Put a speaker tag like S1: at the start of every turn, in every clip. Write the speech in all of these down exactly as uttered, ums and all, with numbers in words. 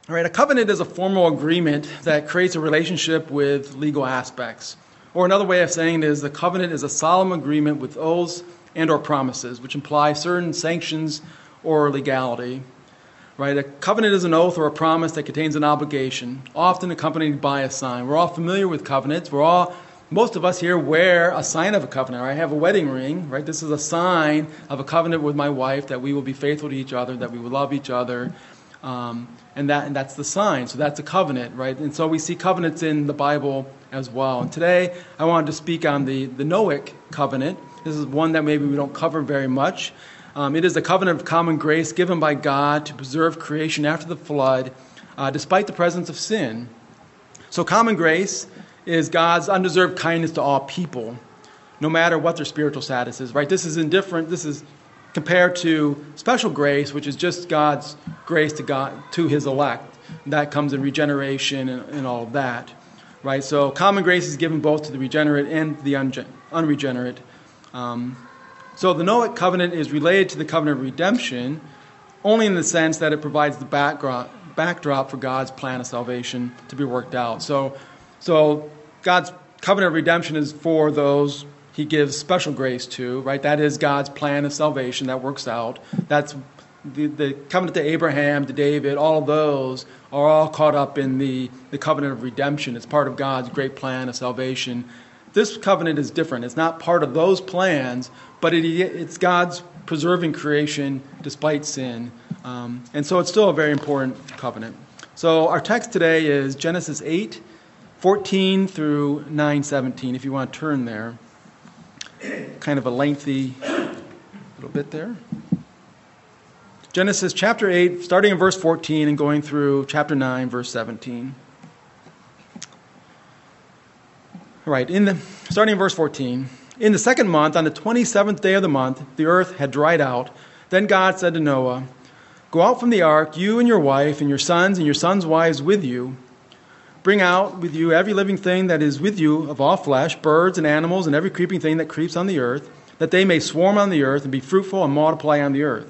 S1: All right, a covenant is a formal agreement that creates a relationship with legal aspects. Or another way of saying it is a covenant is a solemn agreement with oaths and or promises, which imply certain sanctions or legality. Right? A covenant is an oath or a promise that contains an obligation, often accompanied by a sign. We're all familiar with covenants. We're all, most of us here wear a sign of a covenant. Right? I have a wedding ring. Right? This is a sign of a covenant with my wife that we will be faithful to each other, that we will love each other. Um, and that and that's the sign. So that's a covenant, right? And so we see covenants in the Bible as well. And today I wanted to speak on the, the Noahic covenant. This is one that maybe we don't cover very much. Um, it is the covenant of common grace given by God to preserve creation after the flood, uh, despite the presence of sin. So common grace is God's undeserved kindness to all people, no matter what their spiritual status is, right? This is indifferent. This is compared to special grace, which is just God's grace to God to His elect. That comes in regeneration and, and all of that, right? So common grace is given both to the regenerate and the unge- unregenerate. Um, so the Noahic covenant is related to the covenant of redemption only in the sense that it provides the backdrop, backdrop for God's plan of salvation to be worked out. So, so God's covenant of redemption is for those He gives special grace to, right? That is God's plan of salvation that works out. That's the, the covenant to Abraham, to David, all of those are all caught up in the, the covenant of redemption. It's part of God's great plan of salvation. This covenant is different. It's not part of those plans, but it, it's God's preserving creation despite sin. Um, and so it's still a very important covenant. So our text today is Genesis eight, fourteen through nine seventeen, if you want to turn there. Kind of a lengthy little bit there. Genesis chapter eight, starting in verse fourteen and going through chapter nine, verse seventeen. All right, in the, starting in verse fourteen. In the second month, on the twenty-seventh day of the month, the earth had dried out. Then God said to Noah, "Go out from the ark, you and your wife and your sons and your sons' wives with you. Bring out with you every living thing that is with you of all flesh, birds and animals and every creeping thing that creeps on the earth, that they may swarm on the earth and be fruitful and multiply on the earth."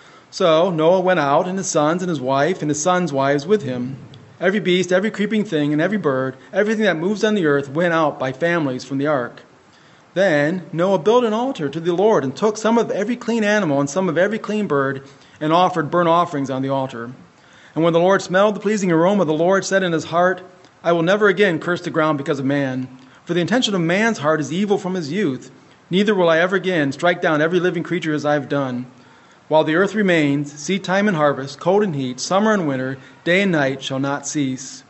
S1: So Noah went out, and his sons and his wife and his sons' wives with him. Every beast, every creeping thing, and every bird, everything that moves on the earth went out by families from the ark. Then Noah built an altar to the Lord and took some of every clean animal and some of every clean bird and offered burnt offerings on the altar. And when the Lord smelled the pleasing aroma, the Lord said in his heart, "I will never again curse the ground because of man. For the intention of man's heart is evil from his youth. Neither will I ever again strike down every living creature as I have done. While the earth remains, seed time and harvest, cold and heat, summer and winter, day and night shall not cease."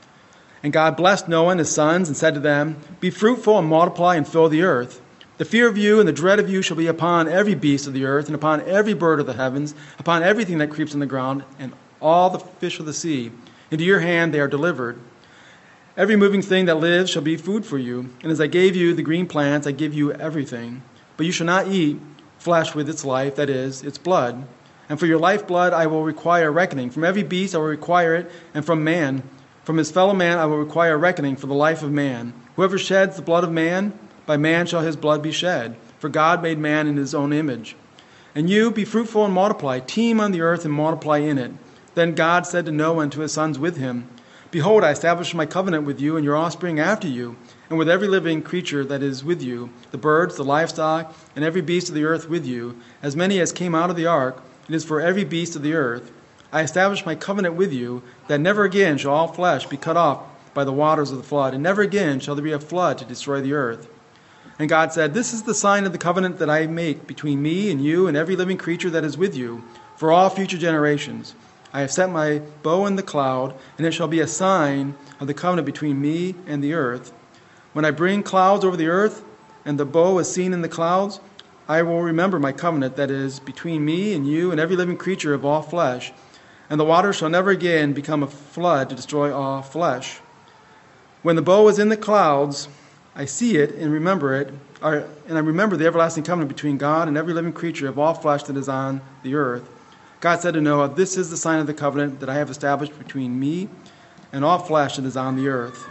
S1: And God blessed Noah and his sons and said to them, "Be fruitful and multiply and fill the earth. The fear of you and the dread of you shall be upon every beast of the earth and upon every bird of the heavens, upon everything that creeps on the ground and all the fish of the sea. Into your hand they are delivered. Every moving thing that lives shall be food for you. And as I gave you the green plants, I give you everything. But you shall not eat flesh with its life, that is, its blood. And for your lifeblood I will require a reckoning. From every beast I will require it, and from man, from his fellow man I will require a reckoning for the life of man. Whoever sheds the blood of man, by man shall his blood be shed. For God made man in his own image. And you, be fruitful and multiply, teem on the earth and multiply in it." Then God said to Noah and to his sons with him, "Behold, I establish my covenant with you and your offspring after you, and with every living creature that is with you, the birds, the livestock, and every beast of the earth with you, as many as came out of the ark. It is for every beast of the earth. I establish my covenant with you, that never again shall all flesh be cut off by the waters of the flood, and never again shall there be a flood to destroy the earth." And God said, "This is the sign of the covenant that I make between me and you and every living creature that is with you, for all future generations. I have set my bow in the cloud, and it shall be a sign of the covenant between me and the earth. When I bring clouds over the earth, and the bow is seen in the clouds, I will remember my covenant that is between me and you and every living creature of all flesh. And the waters shall never again become a flood to destroy all flesh. When the bow is in the clouds, I see it and remember it, or, and I remember the everlasting covenant between God and every living creature of all flesh that is on the earth." God said to Noah, "This is the sign of the covenant that I have established between me and all flesh that is on the earth."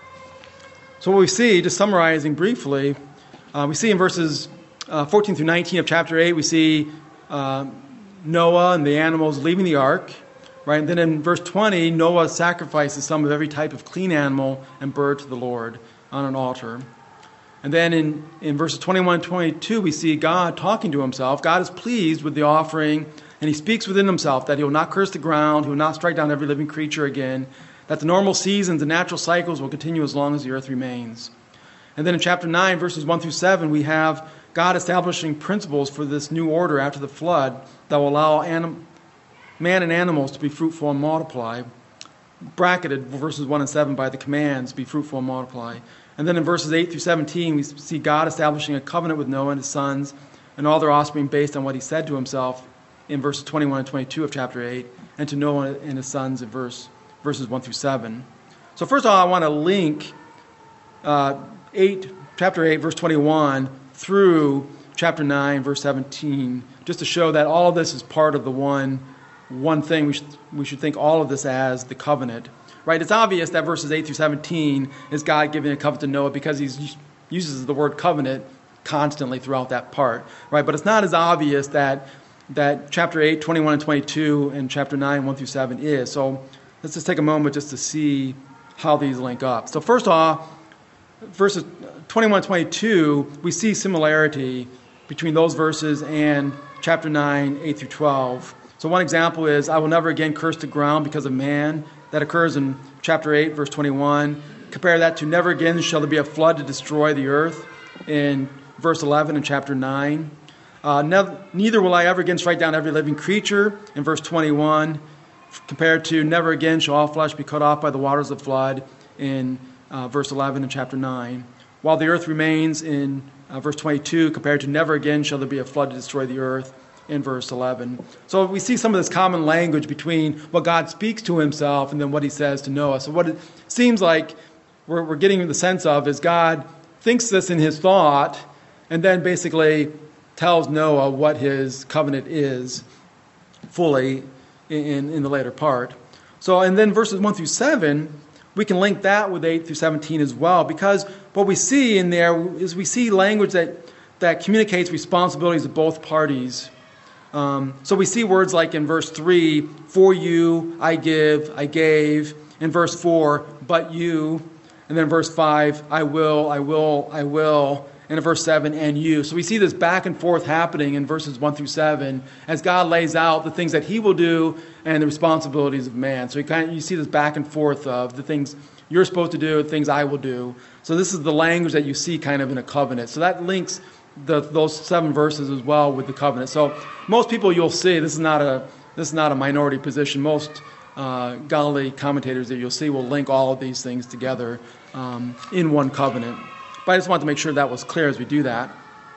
S1: So what we see, just summarizing briefly, uh, we see in verses uh, fourteen through nineteen of chapter eight, we see uh, Noah and the animals leaving the ark. Right? And then in verse twenty, Noah sacrifices some of every type of clean animal and bird to the Lord on an altar. And then in, in verses twenty-one and twenty-two, we see God talking to himself. God is pleased with the offering, and he speaks within himself that he will not curse the ground, he will not strike down every living creature again, that the normal seasons and natural cycles will continue as long as the earth remains. And then in chapter nine, verses one through seven, we have God establishing principles for this new order after the flood that will allow anim- man and animals to be fruitful and multiply. Bracketed verses one and seven by the commands, be fruitful and multiply. And then in verses eight through seventeen, we see God establishing a covenant with Noah and his sons and all their offspring based on what he said to himself in verses twenty-one and twenty-two of chapter eight, and to Noah and his sons in verse, verses one through seven. So first of all, I want to link uh, eight, chapter eight, verse twenty-one through chapter nine, verse seventeen, just to show that all of this is part of the one One thing we should, we should think all of this as the covenant. Right? It's obvious that verses eight through seventeen is God giving a covenant to Noah because he uses the word covenant constantly throughout that part. Right? But it's not as obvious that that chapter eight, twenty-one and twenty-two, and chapter nine, one through seven is. So let's just take a moment just to see how these link up. So first off, verses twenty-one and twenty-two, we see similarity between those verses and chapter nine, eight through twelve. So one example is, I will never again curse the ground because of man. That occurs in chapter eight, verse twenty-one. Compare that to never again shall there be a flood to destroy the earth in verse eleven in chapter nine. Uh, nev- neither will I ever again strike down every living creature in verse twenty-one. Compared to never again shall all flesh be cut off by the waters of flood in uh, verse eleven in chapter nine. While the earth remains in uh, verse twenty-two, compared to never again shall there be a flood to destroy the earth in verse eleven. So we see some of this common language between what God speaks to himself and then what he says to Noah. So what it seems like we're, we're getting the sense of is God thinks this in his thought and then basically tells Noah what his covenant is fully in, in the later part. So, and then verses one through seven, we can link that with eight through seventeen as well, because what we see in there is we see language that, that communicates responsibilities of both parties. Um, so we see words like in verse three, for you, I give, I gave. In verse four, but you. And then verse five, I will, I will, I will. And in verse seven, and you. So we see this back and forth happening in verses one through seven as God lays out the things that he will do and the responsibilities of man. So you, kind of, you see this back and forth of the things you're supposed to do, the things I will do. So this is the language that you see kind of in a covenant. So that links The, those seven verses as well with the covenant. So most people you'll see, this is not a this is not a minority position. Most uh, godly commentators that you'll see will link all of these things together um, in one covenant. But I just wanted to make sure that was clear as we do that.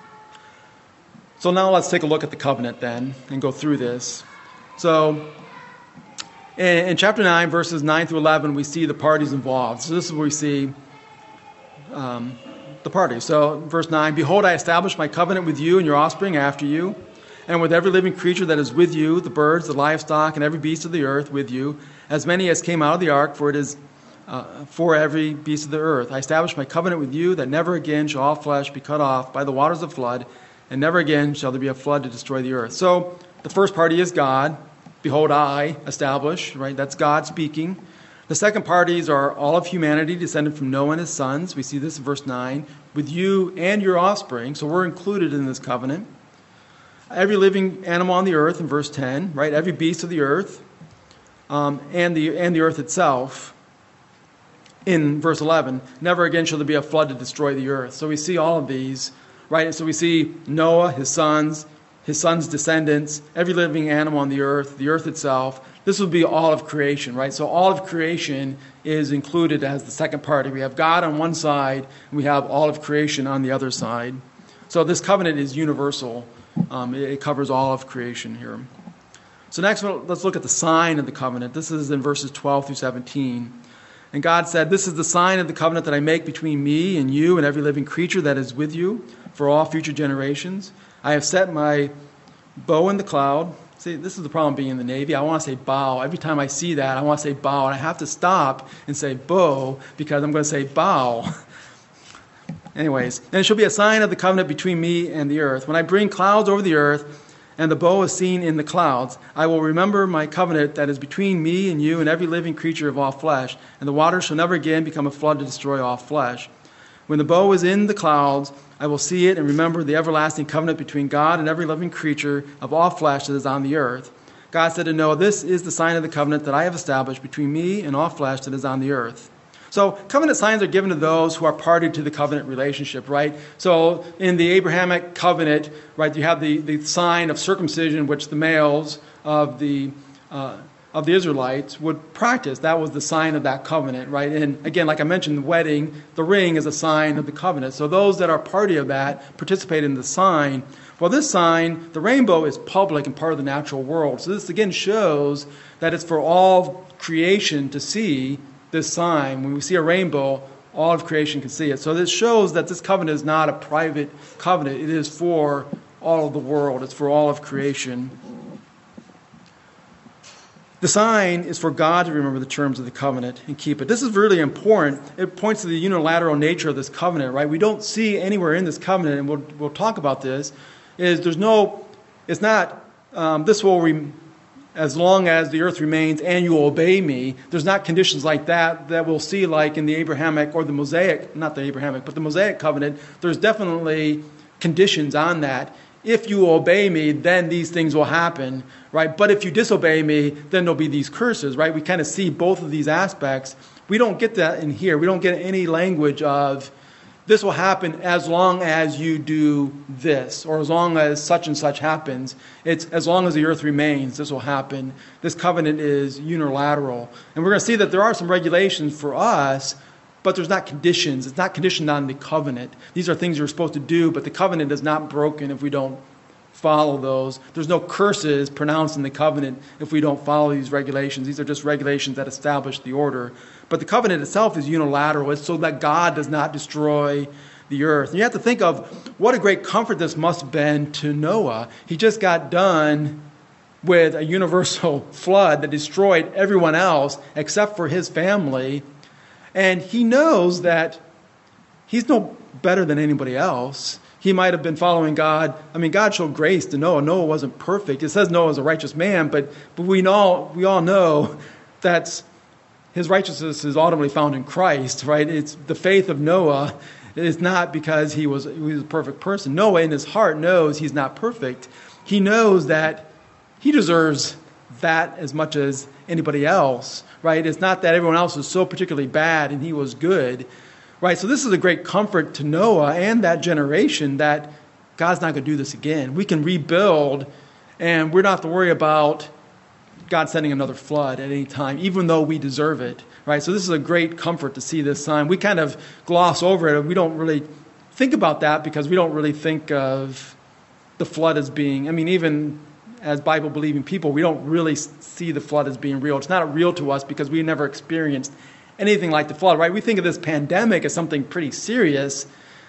S1: So now let's take a look at the covenant then and go through this. So in, in chapter nine, verses nine through eleven, we see the parties involved. So this is where we see Um, the party. So verse nine, behold, I establish my covenant with you and your offspring after you, and with every living creature that is with you, the birds, the livestock, and every beast of the earth with you, as many as came out of the ark, for it is uh, for every beast of the earth. I establish my covenant with you, that never again shall all flesh be cut off by the waters of flood, and never again shall there be a flood to destroy the earth. So the first party is God. Behold, I establish, right? That's God speaking. The second parties are all of humanity descended from Noah and his sons. We see this in verse nine. With you and your offspring. So we're included in this covenant. Every living animal on the earth in verse ten, right? Every beast of the earth. Um, and the and the earth itself. In verse eleven. Never again shall there be a flood to destroy the earth. So we see all of these, right? And so we see Noah, his sons, his sons' descendants, every living animal on the earth, the earth itself. This would be all of creation, right? So all of creation is included as the second party. We have God on one side, and we have all of creation on the other side. So this covenant is universal. Um, it, it covers all of creation here. So next, let's look at the sign of the covenant. This is in verses twelve through seventeen. And God said, this is the sign of the covenant that I make between me and you and every living creature that is with you for all future generations. I have set my bow in the cloud. See, this is the problem being in the Navy. I want to say bow. Every time I see that, I want to say bow. And I have to stop and say bow because I'm going to say bow. Anyways, and it shall be a sign of the covenant between me and the earth. When I bring clouds over the earth, and the bow is seen in the clouds. I will remember my covenant that is between me and you and every living creature of all flesh, and the waters shall never again become a flood to destroy all flesh. When the bow is in the clouds, I will see it and remember the everlasting covenant between God and every living creature of all flesh that is on the earth. God said to Noah, this is the sign of the covenant that I have established between me and all flesh that is on the earth. So covenant signs are given to those who are party to the covenant relationship, right? So in the Abrahamic covenant, right, you have the, the sign of circumcision, which the males of the uh, of the Israelites would practice. That was the sign of that covenant, right? And again, like I mentioned, the wedding, the ring is a sign of the covenant. So those that are party of that participate in the sign. Well, this sign, the rainbow, is public and part of the natural world. So this again shows that it's for all creation to see this sign. When we see a rainbow, all of creation can see it. So this shows that this covenant is not a private covenant. It is for all of the world. It's for all of creation. The sign is for God to remember the terms of the covenant and keep it. This is really important. It points to the unilateral nature of this covenant, right? We don't see anywhere in this covenant, and we'll we'll talk about this, is there's no, it's not, um, this will, re, as long as the earth remains and you obey me, there's not conditions like that that we'll see like in the Abrahamic or the Mosaic, not the Abrahamic, but the Mosaic covenant. There's definitely conditions on that. If you obey me, then these things will happen, right? But if you disobey me, then there'll be these curses, right? We kind of see both of these aspects. We don't get that in here. We don't get any language of this will happen as long as you do this, or as long as such and such happens. It's as long as the earth remains, this will happen. This covenant is unilateral. And we're going to see that there are some regulations for us, but there's not conditions. It's not conditioned on the covenant. These are things you're supposed to do, but the covenant is not broken if we don't follow those. There's no curses pronounced in the covenant if we don't follow these regulations. These are just regulations that establish the order. But the covenant itself is unilateral. It's so that God does not destroy the earth. And you have to think of what a great comfort this must have been to Noah. He just got done with a universal flood that destroyed everyone else except for his family. And he knows that he's no better than anybody else. He might have been following God. I mean, God showed grace to Noah. Noah wasn't perfect. It says Noah was a righteous man, but, but we know we all know that his righteousness is ultimately found in Christ, right? It's the faith of Noah is not because he was, he was a perfect person. Noah in his heart knows he's not perfect. He knows that he deserves that as much as anybody else, right? It's not that everyone else was so particularly bad and he was good, right? So this is a great comfort to Noah and that generation that God's not going to do this again. We can rebuild, and we're not have to worry about God sending another flood at any time, even though we deserve it, right? So this is a great comfort to see this sign. We kind of gloss over it. We don't really think about that because we don't really think of the flood as being, I mean, even as Bible-believing people, we don't really see the flood as being real. It's not real to us because we never experienced anything like the flood, right? We think of this pandemic as something pretty serious,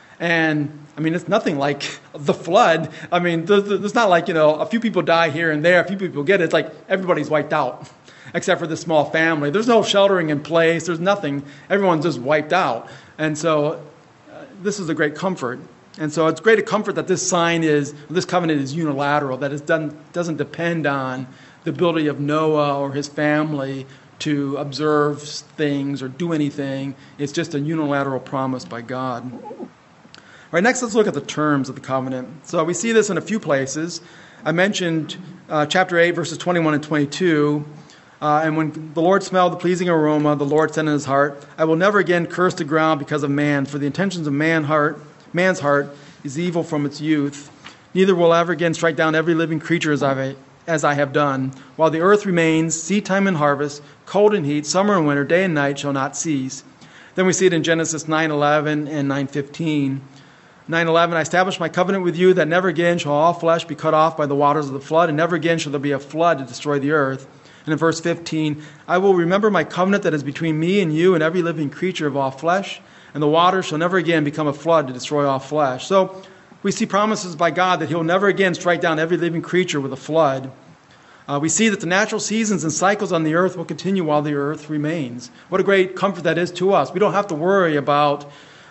S1: and I mean, it's nothing like the flood. I mean, it's not like, you know, a few people die here and there, a few people get it. It's like everybody's wiped out, except for this small family. There's no sheltering in place. There's nothing. Everyone's just wiped out. And so uh, this is a great comfort. And so it's great a comfort that this sign is, this covenant is unilateral, that it doesn't, doesn't depend on the ability of Noah or his family to observe things or do anything. It's just a unilateral promise by God. All right, next let's look at the terms of the covenant. So we see this in a few places. I mentioned uh, chapter eight, verses twenty-one and twenty-two. Uh, and when the Lord smelled the pleasing aroma, the Lord said in his heart, I will never again curse the ground because of man, for the intentions of man heart, man's heart is evil from its youth. Neither will I ever again strike down every living creature as I, as I have done. While the earth remains, seed time and harvest, cold and heat, summer and winter, day and night shall not cease. Then we see it in Genesis nine eleven and nine fifteen. nine eleven, I establish my covenant with you that never again shall all flesh be cut off by the waters of the flood, and never again shall there be a flood to destroy the earth. And in verse fifteen, I will remember my covenant that is between me and you and every living creature of all flesh, and the waters shall never again become a flood to destroy all flesh. So we see promises by God that he'll never again strike down every living creature with a flood. Uh, we see that the natural seasons and cycles on the earth will continue while the earth remains. What a great comfort that is to us. We don't have to worry about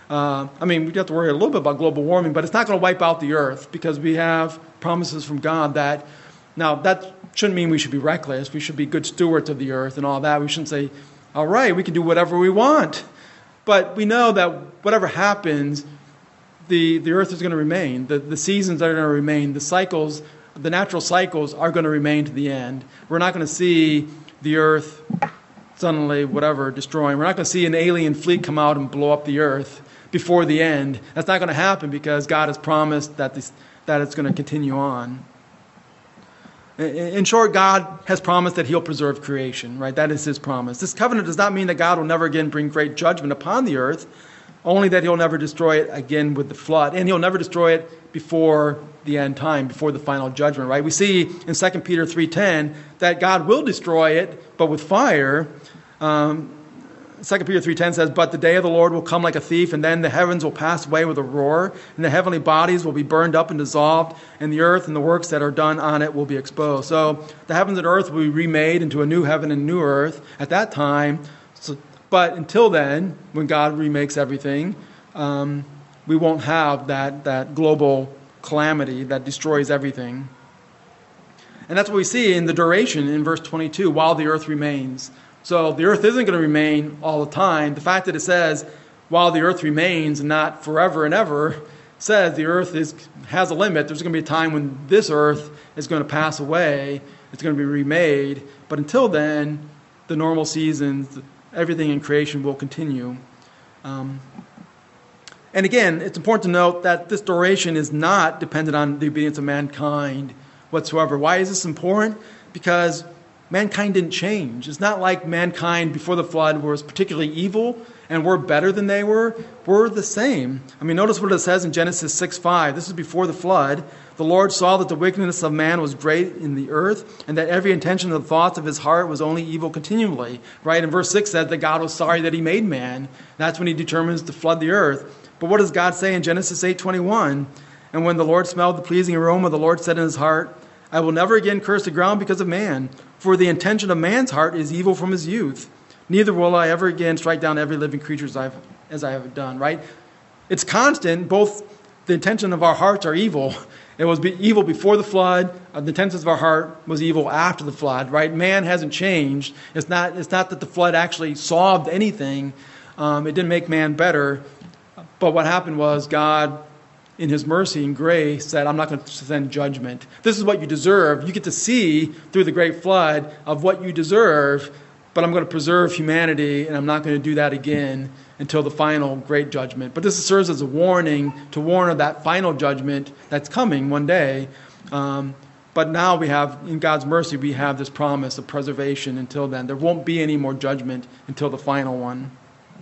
S1: Uh, I mean, we have to worry a little bit about global warming, but it's not going to wipe out the earth because we have promises from God that, now that shouldn't mean we should be reckless. We should be good stewards of the earth and all that. We shouldn't say, all right, we can do whatever we want. But we know that whatever happens, the, the earth is going to remain. The, the seasons are going to remain. The cycles, the natural cycles are going to remain to the end. We're not going to see the earth suddenly, whatever, destroying. We're not going to see an alien fleet come out and blow up the earth before the end. That's not going to happen because God has promised that this, that it's going to continue on. In short, God has promised that he'll preserve creation, right? That is his promise. This covenant does not mean that God will never again bring great judgment upon the earth, only that he'll never destroy it again with the flood. And he'll never destroy it before the end time, before the final judgment, right? We see in Second Peter three ten that God will destroy it, but with fire. Um, Second Peter three ten says, but the day of the Lord will come like a thief, and then the heavens will pass away with a roar, and the heavenly bodies will be burned up and dissolved, and the earth and the works that are done on it will be exposed. So the heavens and earth will be remade into a new heaven and new earth at that time. So, but until then, when God remakes everything, um, we won't have that, that global calamity that destroys everything. And that's what we see in the duration in verse twenty-two, while the earth remains. So the earth isn't going to remain all the time. The fact that it says, while the earth remains and not forever and ever, says the earth is has a limit. There's going to be a time when this earth is going to pass away. It's going to be remade. But until then, the normal seasons, everything in creation will continue. Um, and again, it's important to note that this duration is not dependent on the obedience of mankind whatsoever. Why is this important? Because mankind didn't change. It's not like mankind before the flood was particularly evil and we're better than they were. We're the same. I mean, notice what it says in Genesis six five. This is before the flood. The Lord saw that the wickedness of man was great in the earth, and that every intention of the thoughts of his heart was only evil continually. Right? And verse six says that God was sorry that he made man. That's when he determines to flood the earth. But what does God say in Genesis eight twenty-one? And when the Lord smelled the pleasing aroma, the Lord said in his heart, I will never again curse the ground because of man, for the intention of man's heart is evil from his youth. Neither will I ever again strike down every living creature as, I've, as I have done, right? It's constant. Both the intention of our hearts are evil. It was be evil before the flood. Uh, the intentions of our heart was evil after the flood, right? Man hasn't changed. It's not, it's not that the flood actually solved anything. Um, it didn't make man better. But what happened was God, in his mercy and grace, said, I'm not going to send judgment. This is what you deserve. You get to see through the great flood of what you deserve, but I'm going to preserve humanity, and I'm not going to do that again until the final great judgment. But this serves as a warning to warn of that final judgment that's coming one day. Um, but now we have, in God's mercy, we have this promise of preservation until then. There won't be any more judgment until the final one.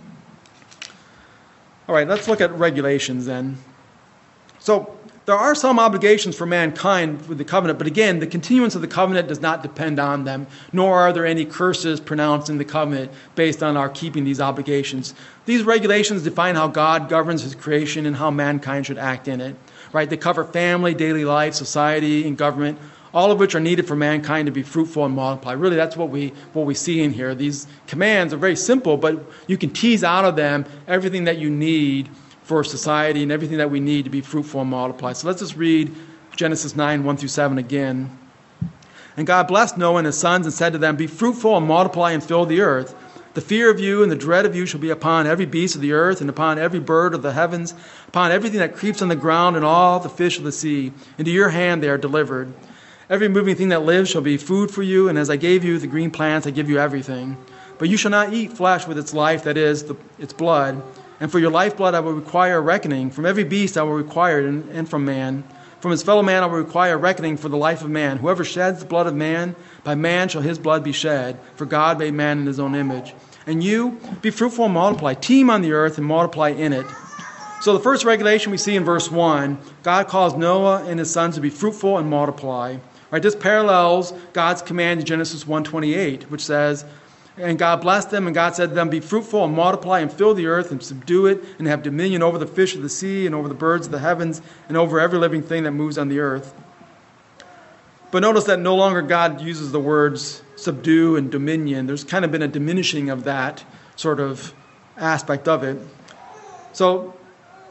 S1: All right, let's look at regulations then. So there are some obligations for mankind with the covenant, but again, the continuance of the covenant does not depend on them, nor are there any curses pronounced in the covenant based on our keeping these obligations. These regulations define how God governs his creation and how mankind should act in it. Right? They cover family, daily life, society, and government, all of which are needed for mankind to be fruitful and multiply. Really, that's what we what we see in here. These commands are very simple, but you can tease out of them everything that you need for society and everything that we need to be fruitful and multiply. So let's just read Genesis nine, one through seven again. And God blessed Noah and his sons and said to them, be fruitful and multiply and fill the earth. The fear of you and the dread of you shall be upon every beast of the earth and upon every bird of the heavens, upon everything that creeps on the ground and all the fish of the sea. Into your hand they are delivered. Every moving thing that lives shall be food for you, and as I gave you the green plants, I give you everything. But you shall not eat flesh with its life, that is, the, its blood. And for your lifeblood I will require a reckoning. From every beast I will require it, and, and from man. From his fellow man I will require a reckoning for the life of man. Whoever sheds the blood of man, by man shall his blood be shed. For God made man in his own image. And you, be fruitful and multiply. Teem on the earth and multiply in it. So the first regulation we see in verse one, God calls Noah and his sons to be fruitful and multiply. Right, this parallels God's command in Genesis one twenty-eight, which says, and God blessed them, and God said to them, be fruitful and multiply and fill the earth and subdue it and have dominion over the fish of the sea and over the birds of the heavens and over every living thing that moves on the earth. But notice that no longer God uses the words subdue and dominion. There's kind of been a diminishing of that sort of aspect of it. So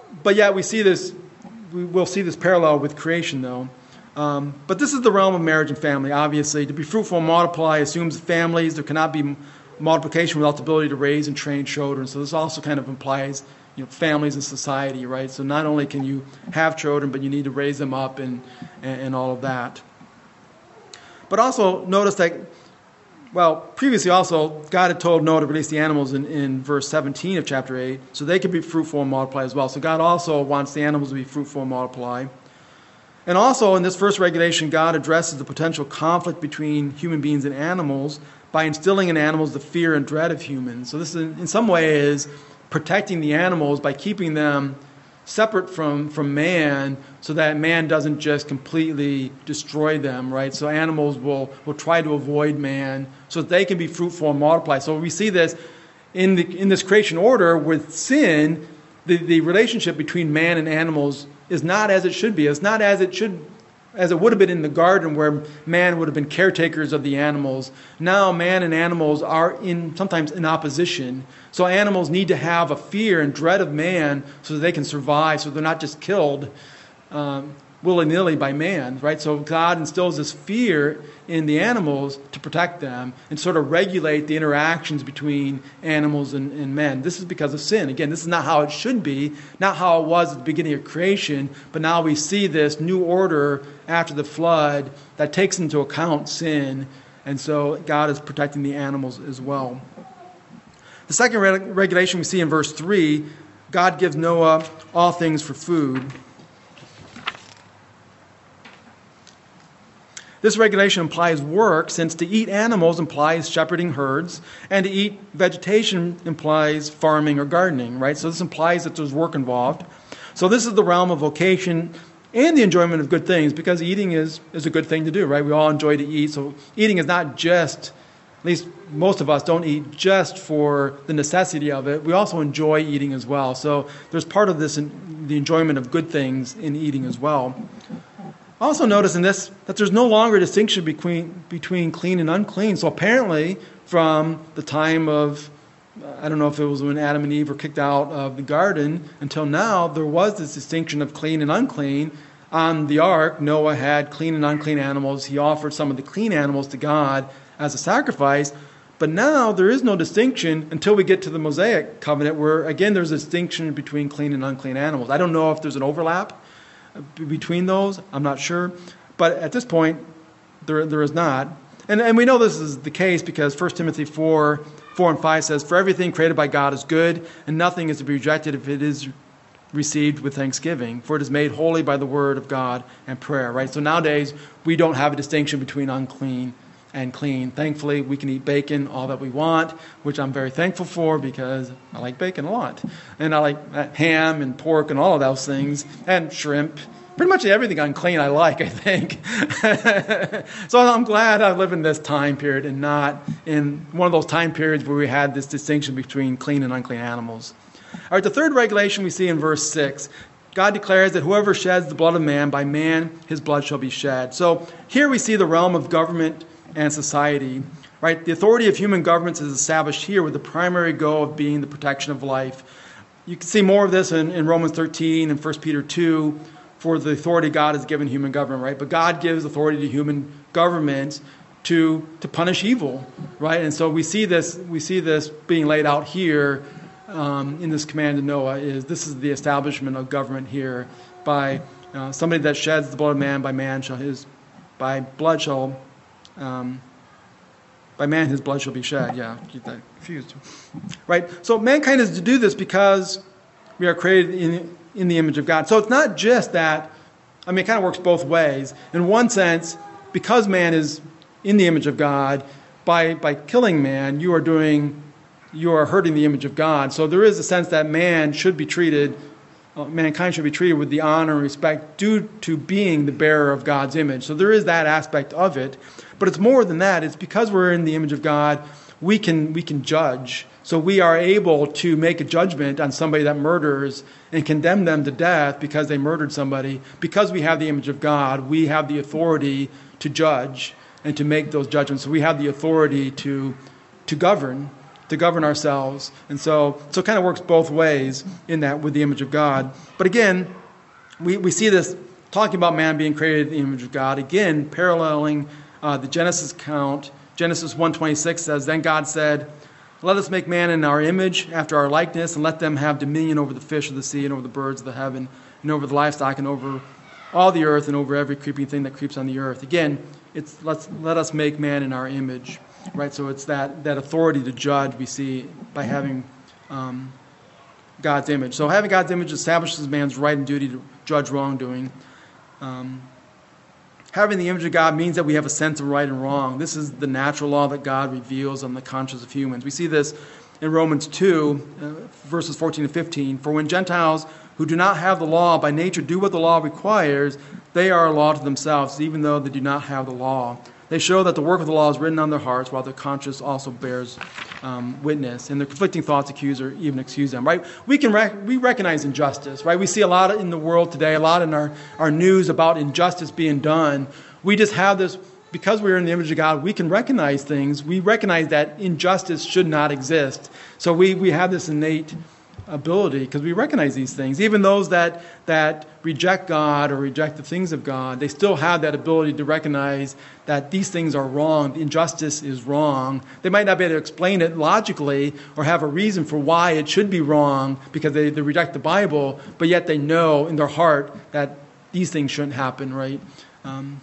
S1: but yet we see this, we will see this parallel with creation, though. Um, but this is the realm of marriage and family, obviously. To be fruitful and multiply assumes families. There cannot be multiplication without the ability to raise and train children. So this also kind of implies, you know, families and society, right? So not only can you have children, but you need to raise them up and, and, and all of that. But also notice that, well, previously also, God had told Noah to release the animals in, in verse seventeen of chapter eight, so they could be fruitful and multiply as well. So God also wants the animals to be fruitful and multiply. And also, in this first regulation, God addresses the potential conflict between human beings and animals by instilling in animals the fear and dread of humans. So this, in some way, is protecting the animals by keeping them separate from, from man, so that man doesn't just completely destroy them, right? So animals will, will try to avoid man so that they can be fruitful and multiply. So we see this in the in this creation order with sin. The, the relationship between man and animals is not as it should be. It's not as it should, as it would have been in the garden, where man would have been caretakers of the animals. Now man and animals are in sometimes in opposition. So animals need to have a fear and dread of man so that they can survive, so they're not just killed um, willy-nilly by man, right? So God instills this fear in the animals to protect them and sort of regulate the interactions between animals and, and men. This is because of sin. Again, this is not how it should be, not how it was at the beginning of creation, but now we see this new order after the flood that takes into account sin, and so God is protecting the animals as well. The second re- regulation we see in verse three, God gives Noah all things for food. This regulation implies work, since to eat animals implies shepherding herds, and to eat vegetation implies farming or gardening, right? So this implies that there's work involved. So this is the realm of vocation and the enjoyment of good things, because eating is, is a good thing to do, right? We all enjoy to eat. So eating is not just, at least most of us don't eat just for the necessity of it. We also enjoy eating as well. So there's part of this, in the enjoyment of good things in eating as well. Also notice in this that there's no longer a distinction between between clean and unclean. So apparently from the time of, I don't know if it was when Adam and Eve were kicked out of the garden, until now, there was this distinction of clean and unclean. On the ark, Noah had clean and unclean animals. He offered some of the clean animals to God as a sacrifice. But now there is no distinction until we get to the Mosaic covenant, where, again, there's a distinction between clean and unclean animals. I don't know if there's an overlap between those. I'm not sure. But at this point, there there is not. And and we know this is the case because First Timothy four, four and five says, "For everything created by God is good, and nothing is to be rejected if it is received with thanksgiving, for it is made holy by the word of God and prayer." Right? So nowadays, we don't have a distinction between unclean and clean. Thankfully, we can eat bacon all that we want, which I'm very thankful for because I like bacon a lot. And I like ham and pork and all of those things, and shrimp. Pretty much everything unclean I like, I think. So I'm glad I live in this time period and not in one of those time periods where we had this distinction between clean and unclean animals. All right, the third regulation we see in verse six. God declares that whoever sheds the blood of man, by man his blood shall be shed. So here we see the realm of government and society, right? The authority of human governments is established here with the primary goal of being the protection of life. You can see more of this in, in Romans thirteen and First Peter two, for the authority God has given human government, right? But God gives authority to human governments to to punish evil, right? And so we see this we see this being laid out here um, in this command to Noah. Is this is the establishment of government here by uh, somebody that sheds the blood of man, by man shall his by blood shall Um, by man his blood shall be shed. Yeah, get that confused. Right? So mankind is to do this because we are created in, in the image of God. So it's not just that, I mean, it kind of works both ways. In one sense, because man is in the image of God, by, by killing man, you are doing, you are hurting the image of God. So there is a sense that man should be treated, uh, mankind should be treated with the honor and respect due to being the bearer of God's image. So there is that aspect of it. But it's more than that. It's because we're in the image of God, we can we can judge. So we are able to make a judgment on somebody that murders and condemn them to death because they murdered somebody. Because we have the image of God, we have the authority to judge and to make those judgments. So we have the authority to to govern. to govern ourselves. And so, so it kind of works both ways in that with the image of God. But again, we, we see this talking about man being created in the image of God, again, paralleling uh, the Genesis account. Genesis one twenty-six says, "Then God said, let us make man in our image, after our likeness, and let them have dominion over the fish of the sea, and over the birds of the heaven, and over the livestock, and over all the earth, and over every creeping thing that creeps on the earth." Again, it's let's let us make man in our image, right? So it's that, that authority to judge we see by having um, God's image. So having God's image establishes man's right and duty to judge wrongdoing. Um, having the image of God means that we have a sense of right and wrong. This is the natural law that God reveals on the conscience of humans. We see this in Romans two, uh, verses fourteen to fifteen. "For when Gentiles who do not have the law by nature do what the law requires, they are a law to themselves, even though they do not have the law. They show that the work of the law is written on their hearts, while their conscience also bears um, witness, and their conflicting thoughts accuse or even excuse them." Right? We can rec- we recognize injustice. Right? We see a lot in the world today, a lot in our, our news about injustice being done. We just have this, because we're in the image of God, we can recognize things. We recognize that injustice should not exist. So we, we have this innate ability because we recognize these things. Even those that that reject God or reject the things of God, they still have that ability to recognize that these things are wrong. Injustice is wrong. They might not be able to explain it logically or have a reason for why it should be wrong because they, they reject the Bible, but yet they know in their heart that these things shouldn't happen, right? Um,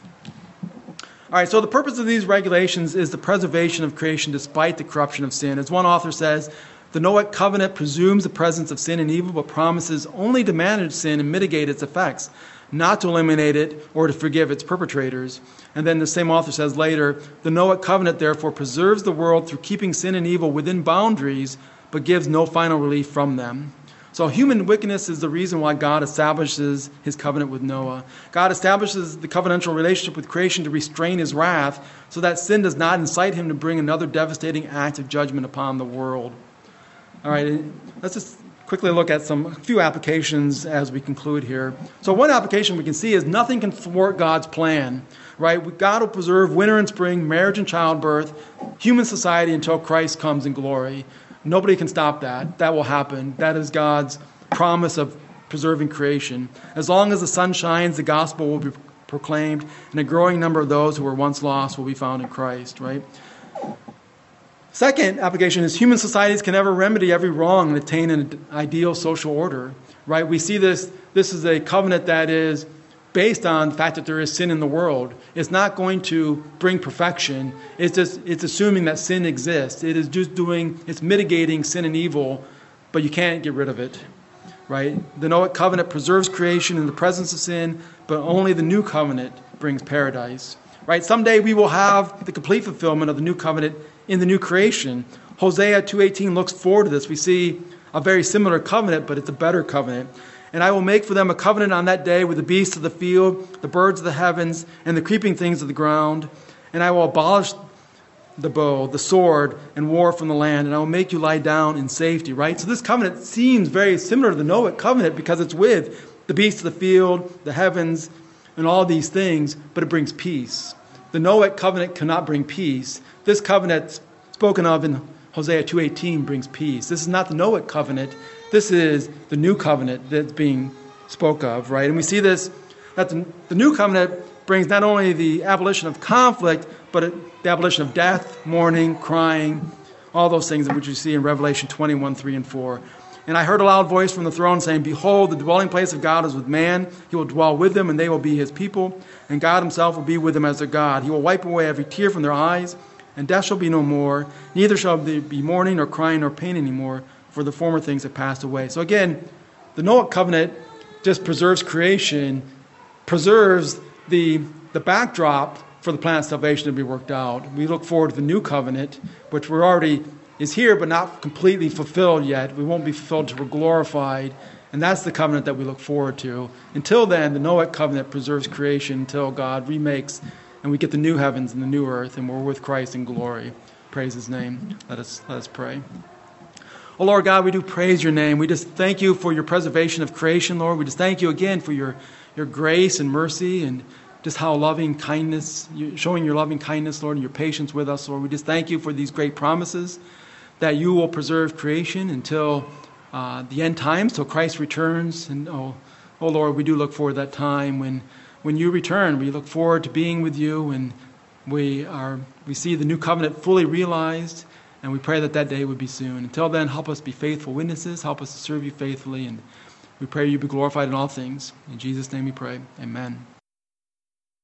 S1: all right, so the purpose of these regulations is the preservation of creation despite the corruption of sin. As one author says, the Noahic covenant presumes the presence of sin and evil, but promises only to manage sin and mitigate its effects, not to eliminate it or to forgive its perpetrators. And then the same author says later, the Noahic covenant therefore preserves the world through keeping sin and evil within boundaries, but gives no final relief from them. So human wickedness is the reason why God establishes his covenant with Noah. God establishes the covenantal relationship with creation to restrain his wrath so that sin does not incite him to bring another devastating act of judgment upon the world. All right, let's just quickly look at some a few applications as we conclude here. So one application we can see is nothing can thwart God's plan, right? God will preserve winter and spring, marriage and childbirth, human society until Christ comes in glory. Nobody can stop that. That will happen. That is God's promise of preserving creation. As long as the sun shines, the gospel will be proclaimed, and a growing number of those who were once lost will be found in Christ, right? Second application is human societies can never remedy every wrong and attain an ideal social order, right? We see this, this is a covenant that is based on the fact that there is sin in the world. It's not going to bring perfection. It's just, it's assuming that sin exists. It is just doing, it's mitigating sin and evil, but you can't get rid of it, right? The Noahic covenant preserves creation in the presence of sin, but only the new covenant brings paradise, right? Someday we will have the complete fulfillment of the new covenant in the new creation. Hosea two eighteen looks forward to this. We see a very similar covenant, but it's a better covenant. "And I will make for them a covenant on that day with the beasts of the field, the birds of the heavens, and the creeping things of the ground. And I will abolish the bow, the sword, and war from the land, and I will make you lie down in safety." Right? So this covenant seems very similar to the Noahic covenant because it's with the beasts of the field, the heavens, and all these things, but it brings peace. The Noahic covenant cannot bring peace. This covenant spoken of in Hosea two eighteen brings peace. This is not the Noahic covenant. This is the new covenant that's being spoke of, right? And we see this, that the, the new covenant brings not only the abolition of conflict, but it, the abolition of death, mourning, crying, all those things which you see in Revelation twenty-one, three and four. "And I heard a loud voice from the throne saying, Behold, the dwelling place of God is with man. He will dwell with them, and they will be his people. And God himself will be with them as their God. He will wipe away every tear from their eyes, and death shall be no more. Neither shall there be mourning, or crying, nor pain anymore, for the former things have passed away." So again, the Noahic covenant just preserves creation, preserves the, the backdrop for the plan of salvation to be worked out. We look forward to the new covenant, which we're already is here, but not completely fulfilled yet. We won't be fulfilled until we're glorified. And that's the covenant that we look forward to. Until then, the Noahic covenant preserves creation until God remakes and we get the new heavens and the new earth, and we're with Christ in glory. Praise his name. Let us, let us pray. Oh, Lord God, we do praise your name. We just thank you for your preservation of creation, Lord. We just thank you again for your, your grace and mercy and just how loving kindness, showing your loving kindness, Lord, and your patience with us, Lord. We just thank you for these great promises that you will preserve creation until uh, the end times, till Christ returns. And oh, oh Lord, we do look forward to that time when, when you return. We look forward to being with you, and we are we see the new covenant fully realized, and we pray that that day would be soon. Until then, help us be faithful witnesses. Help us to serve you faithfully, and we pray you be glorified in all things. In Jesus' name we pray. Amen.